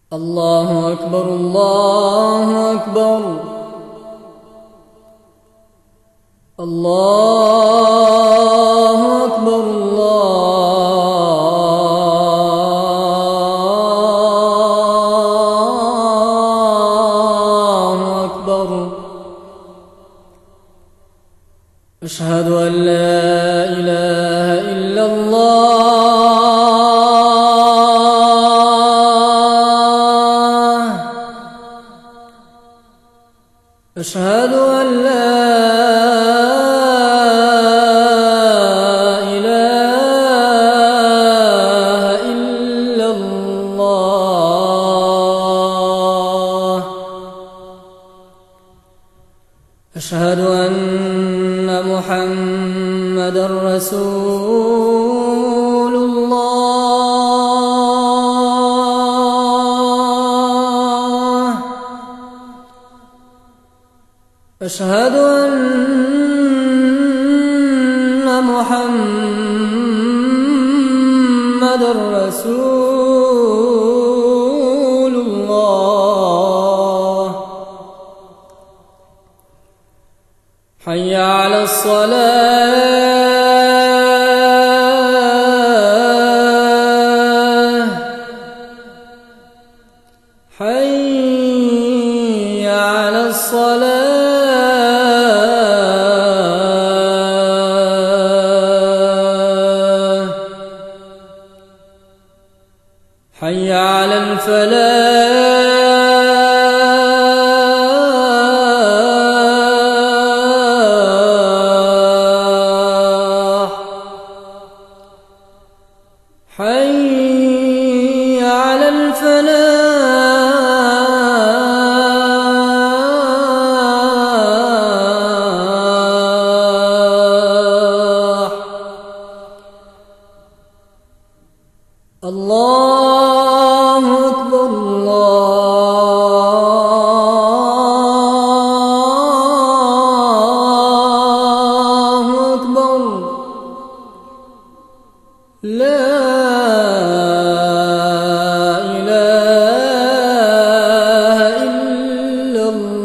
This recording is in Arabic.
الله أكبر الله أكبر الله أكبر الله أكبر أشهد أن لا إله إلا الله أشهد أن لا إله إلا الله أشهد أن محمدًا رسول الله أشهد أن محمدًا رسول الله حي على الصلاة حي على الصلاة حي على الفلاح حي على الفلاح الله أكبر الله أكبر لا إله إلا الله